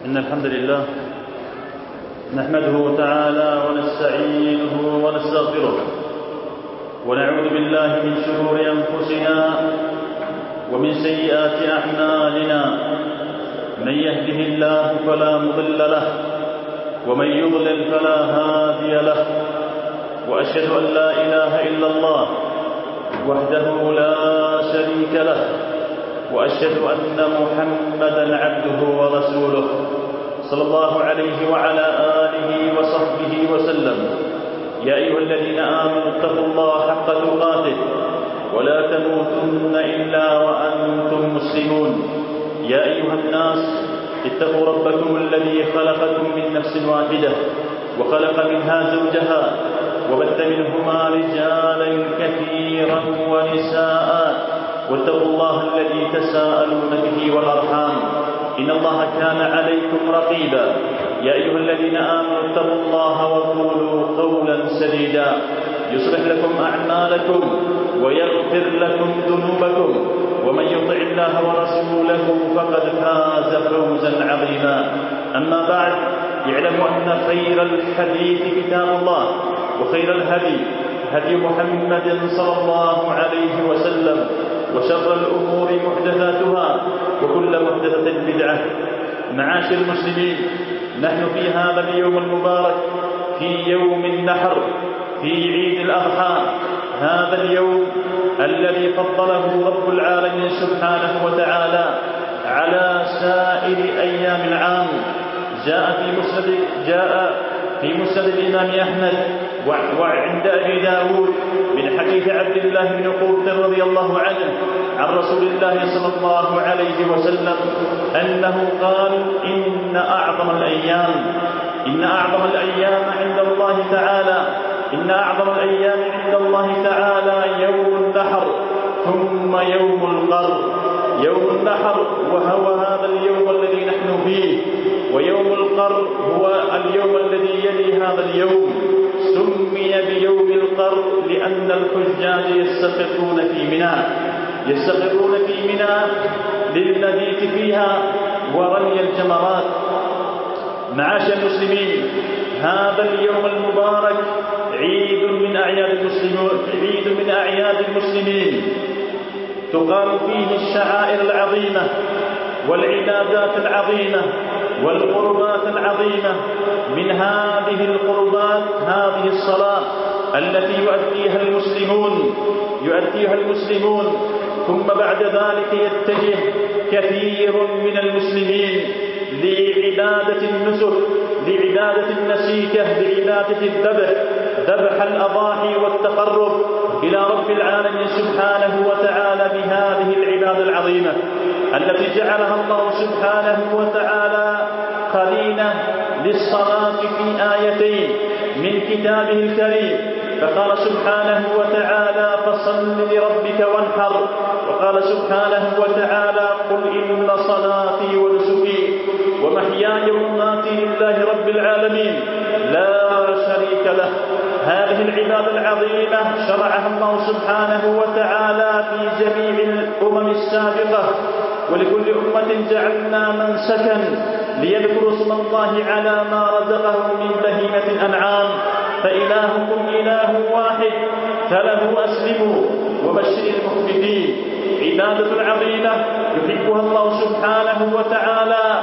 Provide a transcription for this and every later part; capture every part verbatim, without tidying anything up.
إن الحمد لله نحمده تعالى ونستعينه ونستغفره ونعوذ بالله من شرور أنفسنا ومن سيئات أعمالنا. من يهده الله فلا مضل له ومن يضلل فلا هادي له، وأشهد أن لا إله إلا الله وحده لا شريك له، وأشهد أن محمدا عبده ورسوله صلى الله عليه وعلى آله وصحبه وسلم. يا أيها الذين آمنوا اتقوا الله حق تقاته ولا تموتن إلا وأنتم مسلمون. يا أيها الناس اتقوا ربكم الذي خلقكم من نفس واحدة وخلق منها زوجها وبث منهما رجالا كثيرا ونساء، واتقوا الله الذي تساءلون به والأرحام إن الله كان عليكم رقيبا. يا أيها الذين آمنوا اتقوا الله وقولوا قولا سديدا يصلح لكم أعمالكم ويغفر لكم ذنوبكم، ومن يطع الله ورسوله فقد فاز فوزا عظيما. أما بعد، اعلموا أن خير الحديث كتاب الله، وخير الهدي هدي محمد صلى الله عليه وسلم، وشر الأمور محدثاتها وكل محدثة بدعة. معاشر المسلمين، نحن في هذا اليوم المبارك في يوم النحر، في عيد الأضحى، هذا اليوم الذي فضله رب العالمين سبحانه وتعالى على سائر أيام العام. جاء في مسند جاء في مسند الإمام أحمد وعند أبي داود من حديث عبد الله بن قرة رضي الله عنه عن رسول الله صلى الله عليه وسلم أنه قال: إن أعظم الأيام إن أعظم الأيام عند الله تعالى إن أعظم الأيام عند الله تعالى يوم النحر، ثم يوم القر. يوم النحر وهو هذا اليوم الذي نحن فيه، ويوم القر هو اليوم الذي يلي هذا اليوم. سمي بيوم القر لأن الحجاج يستقرون في منى يستقرون في منى للمبيت فيها ورمي الجمرات. معاشر المسلمين، هذا اليوم المبارك عيد من أعياد المسلمين عيد من أعياد المسلمين تقام فيه الشعائر العظيمة والعبادات العظيمة والقربات العظيمة. من هذه القربات هذه الصلاة التي يؤديها المسلمون يؤديها المسلمون ثم بعد ذلك يتجه كثير من المسلمين لعبادة النسك، لعبادة النسيكة، لعبادة الذبح، ذبح الأضاحي والتقرب إلى رب العالمين سبحانه وتعالى بهذه العبادة العظيمة التي جعلها الله سبحانه وتعالى قرينة للصلاة في آيتين من كتابه الكريم. فقال سبحانه وتعالى: فصل لربك وانحر. وقال سبحانه وتعالى: قل إن صلاتي ونسكي ومحياي ومماتي لله رب العالمين لا شريك له. هذه العبادة العظيمة شرعها الله سبحانه وتعالى في جميع الأمم السابقة، ولكل أمة جعلنا منسكا ليذكروا اسم الله على ما رزقهم من بهيمة الأنعام، فإلهكم إله واحد فله أسلموا وبشر المخبتين. عبادة عظيمة يحبها الله سبحانه وتعالى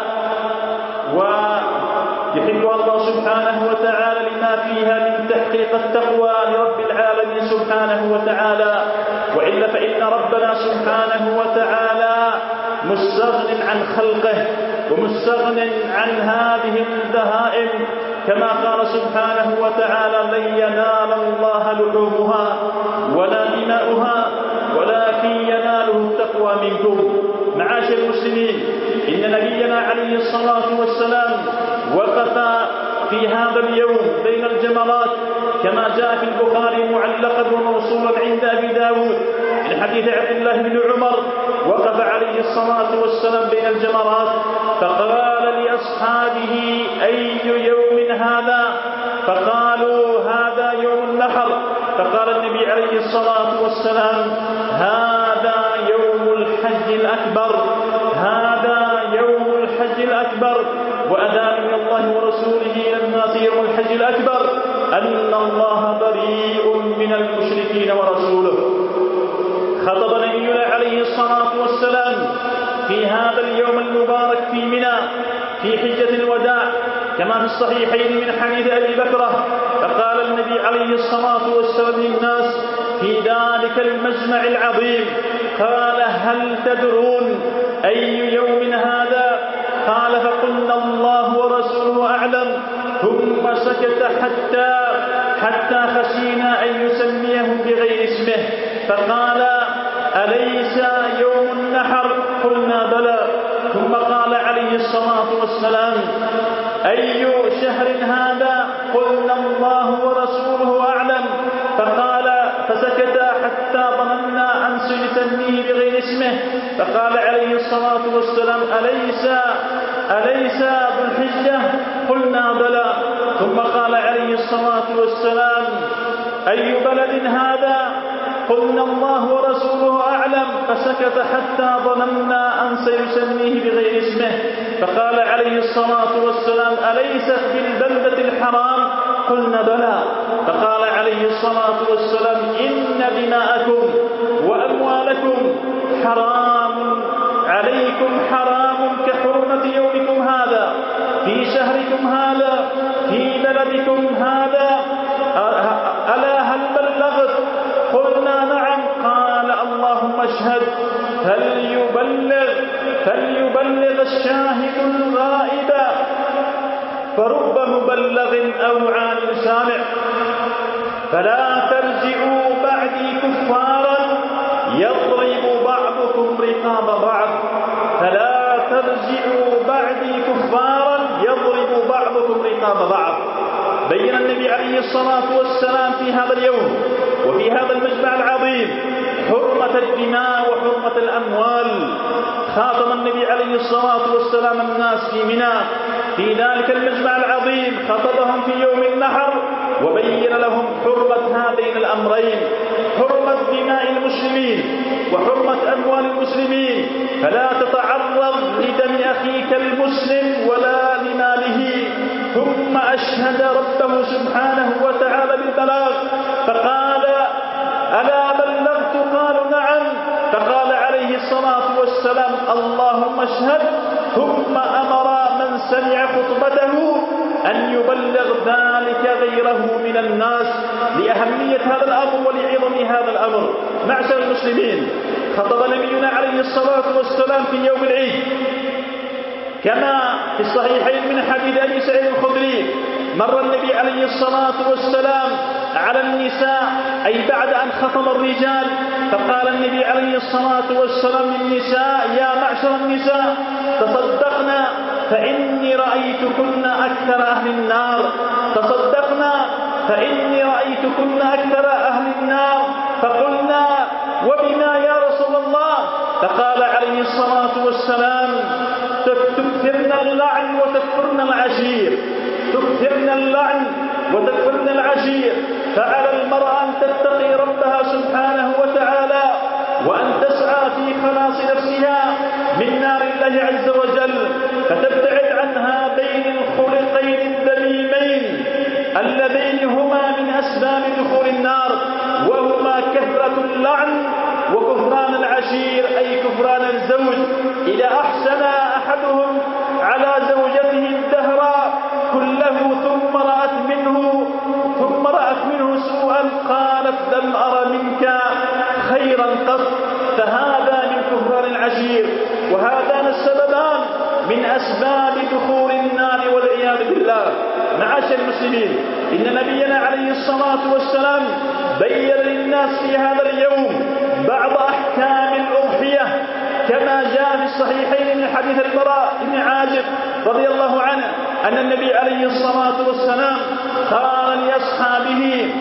ويحبها الله سبحانه وتعالى لما فيها من تحقيق التقوى لرب العالمين سبحانه وتعالى. وإلا فإن ربنا سبحانه وتعالى مستغن عن خلقه ومستغن عن هذه البهائم، كما قال سبحانه وتعالى: لن ينال الله لحومها ولا دماؤها ولكن يناله التقوى منكم. معاشر المسلمين، إن نبينا عليه الصلاة والسلام وقف في هذا اليوم بين الجمرات كما جاء في البخاري معلقا وموصولا عند أبي داود من حديث عبد الله بن عمر: وقف عليه الصلاة والسلام بين الجمرات فقال لأصحابه: أي يوم هذا؟ فقالوا: هذا يوم النحر. فقال النبي عليه الصلاة والسلام: هذا يوم الحج الأكبر هذا يوم الحج الأكبر وأذان من الله ورسوله إلى الناس يوم الحج الأكبر أن الله بريء من المشركين ورسوله. خطب نبينا عليه الصلاة والسلام في هذا اليوم المبارك في منى في حجة الوداع كما في الصحيحين من حديث أبي بكرة، فقال النبي عليه الصلاة والسلام للناس في ذلك المجمع العظيم، قال هل تدرون أي يوم هذا؟ قال فقلنا الله ورسوله أعلم، ثم سكت حتى حتى خشينا أن يسميه بغير اسمه، فقال أليس يوم النحر؟ قلنا بلى، ثم قال عليه الصلاة والسلام أي شهر هذا؟ قلنا الله ورسوله أعلم، فقال فسكت حتى ظننا أن سيسميه بغير اسمه، فقال عليه الصلاة والسلام أليس أليس ذو الحجة؟ قلنا بلى، ثم قال عليه الصلاة والسلام أي بلد هذا؟ قلنا الله ورسوله أعلم، فسكت حتى ظننا أن سيسميه بغير اسمه، فقال عليه الصلاة والسلام أليست بالبلدة الحرام؟ قلنا بلى، فقال عليه الصلاة والسلام إن دماءكم وأموالكم حرام عليكم حرام كحرمة يومكم هذا في شهركم هذا في بلدكم هذا، ألا هل بلغت؟ قلنا نعم، قال اللهم اشهد، فليبلغ فليبلغ الشاهد الغائب، فرب مبلغ أو عالم سامع، فلا ترجعوا بعدي كفارا يضرب بعضكم رقاب بعض، فلا ترجعوا بعدي كفارا يضرب بعضكم رقاب بعض. بين النبي عليه الصلاة والسلام في هذا اليوم وفي هذا المجمع العظيم حرمة الدماء وحرمة الأموال. خاطب النبي عليه الصلاة والسلام الناس في منى في ذلك المجمع العظيم، خطبهم في يوم النحر وبين لهم حرمة هذين الأمرين، حرمة دماء المسلمين وحرمة أموال المسلمين، فلا تتعرض لدم أخيك المسلم ولا لماله. ثم أشهد ربه سبحانه وتعالى بالبلاغ، فقال ألا بلغت؟ قالوا نعم، فقال عليه الصلاة والسلام اللهم اشهد، ثم أمر من سمع خطبته أن يبلغ ذلك غيره من الناس لأهمية هذا الأمر ولعظم هذا الأمر. معشر المسلمين، خطب نبينا عليه الصلاة والسلام في يوم العيد كما في الصحيحين من حديث أبي سعيد الخدري، مر النبي عليه الصلاة والسلام على النساء أي بعد أن خطب الرجال، فقال النبي عليه الصلاة والسلام للنساء يا معشر النساء تصدقنا فإني رأيتكن أكثر أهل النار، تصدقنا فإني رأيتكن أكثر أهل النار، فقلنا وبما يا رسول الله؟ فقال عليه الصلاة والسلام تكثرن اللعن وتكفرن العشير، تكثرن اللعن وتكفرن العشير، فعلى المرأة أن تتقي ربها سبحانه وتعالى وأن تسعى في خلاص نفسها من نار الله عز وجل، فتبتعد عن هذين الخلقين الذميمين اللذين هما من أسباب دخول النار، وهما كثرة اللعن وكفران العشير أي كفران الزوج. إذا أحسن أحدهم على زوجته الدهر كله ثم رأت منه ثم رأت منه سوءا قالت لم أر منك خيرا قط، فهذا من كفران العشير، وهذان السببان من أسباب دخول النار والعياذ بالله. معاشر المسلمين، إن نبينا عليه الصلاة والسلام بين للناس في هذا اليوم بعض أحكام الأضحية كما جاء في الصحيحين من حديث البراء بن عازب رضي الله عنه أن النبي عليه الصلاة والسلام قال لأصحابه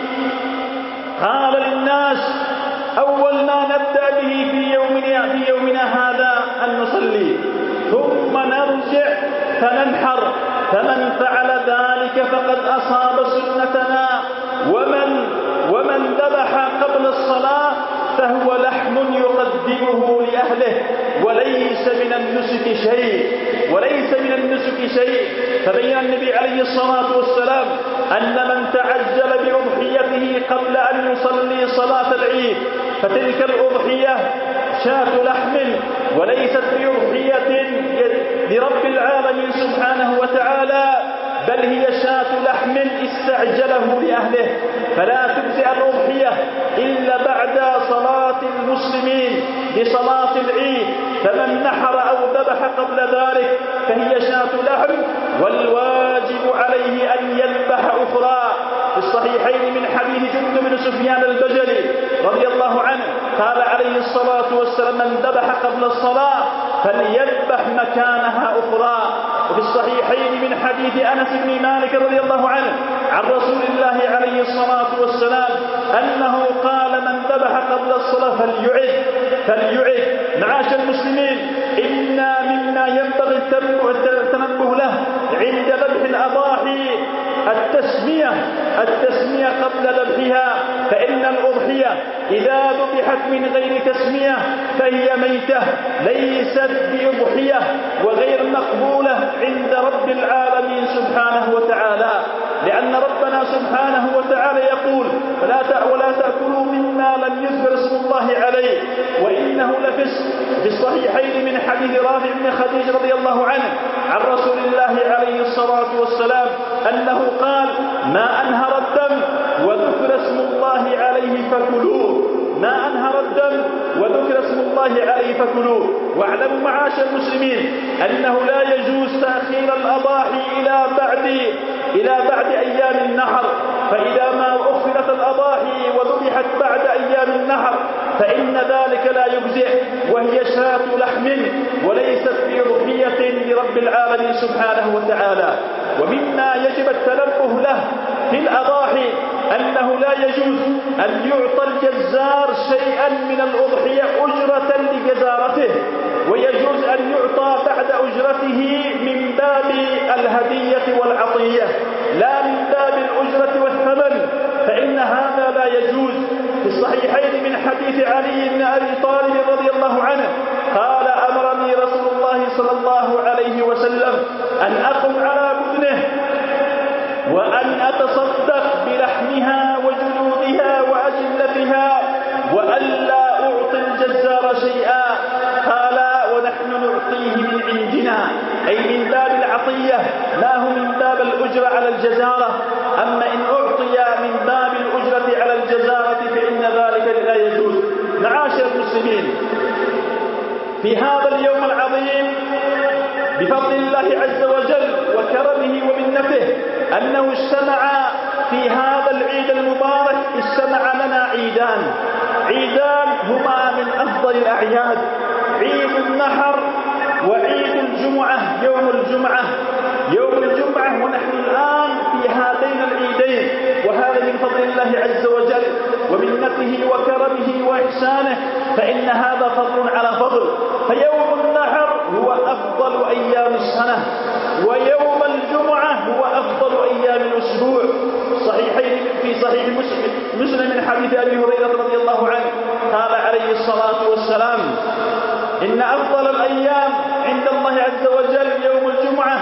قال للناس أول ما نبدأ به في يومنا, في يومنا هذا أن نصلي ثم نرجع فننحر، فمن فعل ذلك فقد أصاب سنتنا، ومن ومن ذبح قبل الصلاة فهو لحم يقدمه لأهله، وليس من النسك شيء وليس من النسك في شيء. فبين النبي عليه الصلاة والسلام أن من تعجل بأضحيته قبل أن يصلي صلاة العيد فتلك الأضحية شاة لحم وليست بأضحية لرب العالمين سبحانه وتعالى، بل هي شاة لحم استعجله لأهله، فلا تجزئ الأضحية إلا بعد صلاة المسلمين لصلاة العيد. فمن نحر أو ذبح قبل ذلك فهي شاة لحم، والواجب عليه أن يذبح أخرى. في الصحيحين من حديث جندب بن سفيان البجلي رضي الله عنه قال عليه الصلاة والسلام: من ذبح قبل الصلاة فليذبح مكانها أخرى. وفي الصحيحين من حديث أنس بن مالك رضي الله عنه عن رسول الله عليه الصلاة والسلام أنه قال: من ذبح قبل الصلاة فليعد فليعد. معاشر المسلمين، إنا مما ينبغي التنبه له عند ذبح الأضاحي التسمية التسمية قبل ذبحها، فإن الأضحية إذا ذبحت من غير تسمية فهي ميتة ليست بأضحية وغير مقبولة عند رب العالمين سبحانه وتعالى، لأن ربنا سبحانه وتعالى يقول: ولا تأكلوا مما لم يذكر اسم الله عليه وإنه لفسق. في الصحيحين من حديث رافع بن خديج رضي الله عنه عن رسول الله عليه الصلاة والسلام أنه قال: ما أنهر الدم وذكر اسم الله عليه فكلوه ما أنهر الدم وذكر اسم الله عليه فكلوه. واعلموا معاشر المسلمين أنه لا يجوز تأخير الأضاحي إلى بعد إلى بعد أيام النحر، فإذا ما أخرت الأضاحي وذبحت بعد أيام النحر فإن ذلك لا يجزئ، وهي شاة لحم وليست بأضحية لرب العالمين سبحانه وتعالى. ومما يجب التنبه له في الأضاحي أنه لا يجوز أن يعطى الجزار شيئا من الأضحية أجرة لجزارته، ويجوز أن يعطى بعد أجرته من باب الهدية والعطية لا من باب الأجرة والثمن، فإن هذا لا يجوز. في الصحيحين من حديث علي بن أبي طالب رضي الله عنه قال: أمرني رسول الله صلى الله عليه وسلم أن أقم على بدنه وأن أتصدق بلحمها وجلودها وأجلتها وألا أعطي الجزار شيئا. قال: ونحن نعطيه من عندنا، أي من باب العطية لا هو من باب الأجرة على الجزارة. أما إن أعطي من باب الأجرة على الجزارة فإن ذلك لا يجوز. معاشر المسلمين، في هذا اليوم العظيم بفضل الله عز وجل وكرمه ومنته أنه اجتمع في هذا العيد المبارك اجتمع لنا عيدان عيدان هما من أفضل الأعياد: عيد النحر وعيد الجمعة يوم الجمعة يوم الجمعة ونحن الآن في هذين العيدين، وهذا من فضل الله عز وجل ومنته وكرمه وإحسانه، فإن هذا فضل على فضل. فيوم النحر هو أفضل أيام السنة، ويوم الجمعة هو أفضل أيام الأسبوع. صحيحين في صحيح مسلم مسلم من حديث أبي هريرة رضي الله عنه قال عليه الصلاة والسلام: إن أفضل الأيام عند الله عز وجل يوم الجمعة،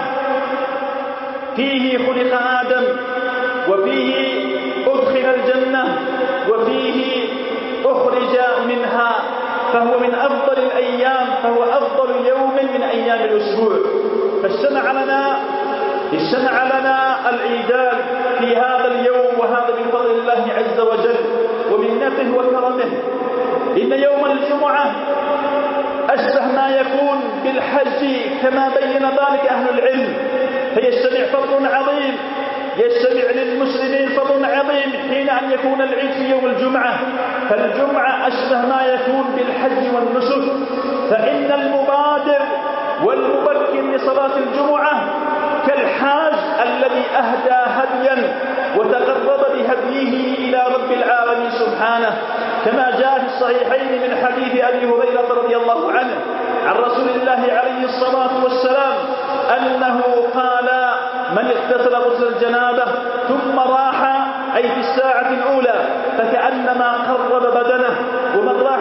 فيه خلق آدم وفيه أدخل الجنة وفيه أخرج منها، فهو من أفضل الأيام، فهو أفضل يوم من أيام الأسبوع. فاجتمع لنا اجتمع لنا العيدان في هذا اليوم، وهذا من فضل الله عز وجل ومنته وكرمه. إن يوم الجمعة أشبه ما يكون بالحج كما بين ذلك أهل العلم، فيجتمع فضل عظيم يجتمع للمسلمين فضل عظيم حين أن يكون العيد في يوم الجمعة. فالجمعة أشبه ما يكون بالحج والنسك، فإن المبادر والمبكر لصلاة الجمعة كالحاج الذي أهدى هديا وتقرب بهديه إلى رب العالمين سبحانه، كما جاء في الصحيحين من حديث أبي هريرة رضي الله عنه عن رسول الله عليه الصلاة والسلام أنه قال: من اغتسل غسل الجنابة ثم راح، أي في الساعة الأولى، فكأنما قرب بدنه، ومن راح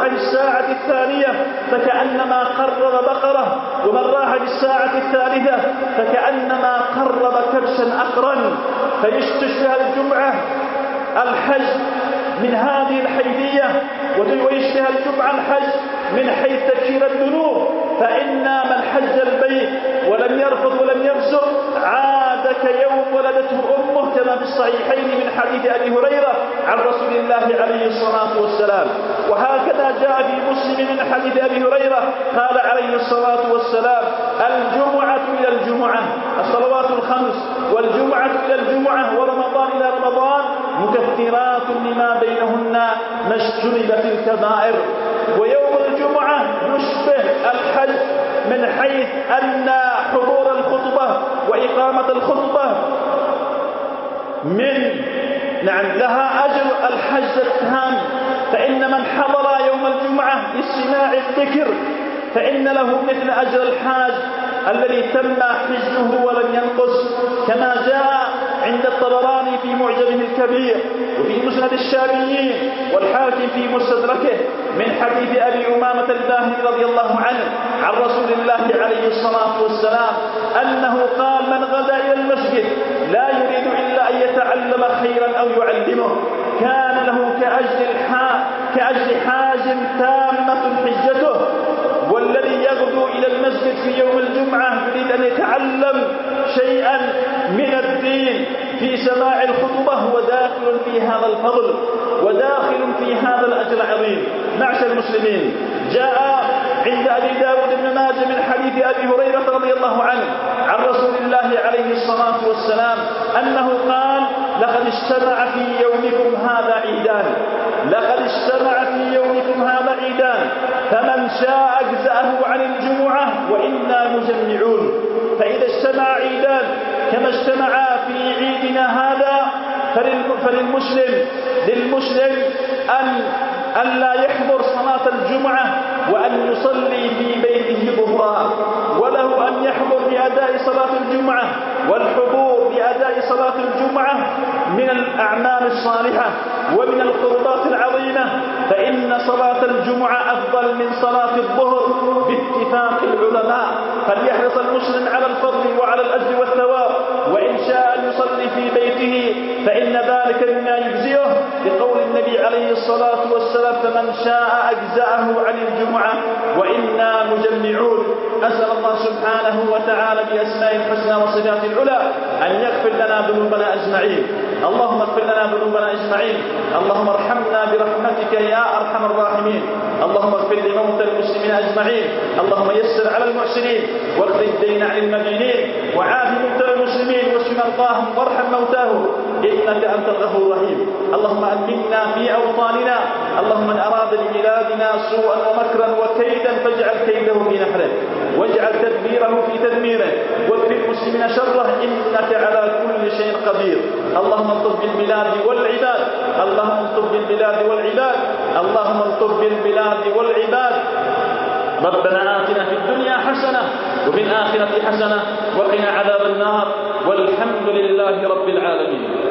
للساعة الثانية فكأنما قرب بقرة، ومن راح للساعة الثالثة فكأنما قرب كبشا أقرا. فيشتبه الجمعة الحج من هذه الحيثية، ويشبه الجمعة الحج من حيث تكفير الذنوب. فإن من حج البيت ولم يرفض ولم يفسق عاد كيوم ولدته أمه، كما في الصحيحين من حديث أبي هريرة عن رسول الله عليه الصلاة والسلام. وهكذا جاء في مسلم من حديث أبي هريرة قال عليه الصلاة والسلام: الجمعة إلى الجمعة، الصلوات الخمس والجمعة إلى الجمعة ورمضان إلى رمضان مكفرات لما بينهن ما اجتنبت الكبائر. ويوم الجمعة يشبه الحج من حيث أن حضور الخطبة وإقامة الخطبة من نعم لها أجر الحج التام. فإن من حضر يوم الجمعة لاستماع الذكر فإن له مثل أجر الحاج الذي تم حجه ولم ينقص، كما جاء عند الطبراني في معجمه الكبير وفي مسند الشاميين والحاكم في مستدركه من حديث أبي أمامة الباهلي رضي الله عنه عن رسول الله عليه الصلاة والسلام أنه قال: من غدا إلى المسجد لا يريد إلا أن يتعلم خيرا أو يعلمه كان له كأجر الحاج كأجر حاج تامة حجته. والذي يغدو إلى المسجد في يوم الجمعة يريد أن يتعلم شيئا من الدين في سماع الخطبة هو داخل في هذا الفضل وداخل في هذا الأجر العظيم. معشر المسلمين، جاء عند أبي داود بن ماجه من حديث أبي هريرة رضي الله عنه عن رسول الله عليه الصلاة والسلام أنه قال: لقد اجتمع في يومكم هذا عيدان لقد اجتمع في يومكم هذا عيدان فمن شاء أجزأه عن الجمعة وإنا مجمعون. فإذا اجتمع عيدان كما اجتمعا في عيدنا هذا فللمسلم للمسلم أن أن لا يحضر صلاة الجمعة وأن يصلي في بيته ظهرها، وله أن يحضر بأداء صلاة الجمعة. والحضور بأداء صلاة الجمعة من الأعمال الصالحة ومن القربات العظيمة، فإن صلاة الجمعة أفضل من صلاة الظهر باتفاق العلماء. فليحرص المسلم على الفضل وعلى الأجر والثواب، وإن شاء أن يصلي في بيته فإن ذلك مما يجزئه، لقول النبي عليه الصلاة والسلام: فمن شاء أجزأه عن الجمعة وإنا مجمعون. أسأل الله سبحانه وتعالى بأسماء الحسنى وصفاته العلى أن يغفر لنا ذنوبنا أجمعين. اللهم اغفر لنا ذنوبنا أجمعين. اللهم ارحمنا برحمتك يا أرحم الراحمين. اللهم اغفر لموتى المسلمين أجمعين. اللهم يسر على المحسنين واقض الدين عن المدينين وعاف موتى المسلمين واشف مرضاهم وارحم موتاهم إنك أنت الغفور الرحيم. اللهم أمنا في أوطاننا. اللهم من أراد ببلادنا سوءا ومكرا وكيدا فاجعل كيده في نحره واجعل تدبيره في تدميره واكفِ المسلمين شره إنك على كل شيء قدير. اللهم الطف بالبلاد والعباد اللهم الطف بالبلاد والعباد اللهم الطف بالبلاد والعباد. ربنا آتنا في الدنيا حسنة وفي الآخرة حسنة وقنا عذاب النار والحمد لله رب العالمين.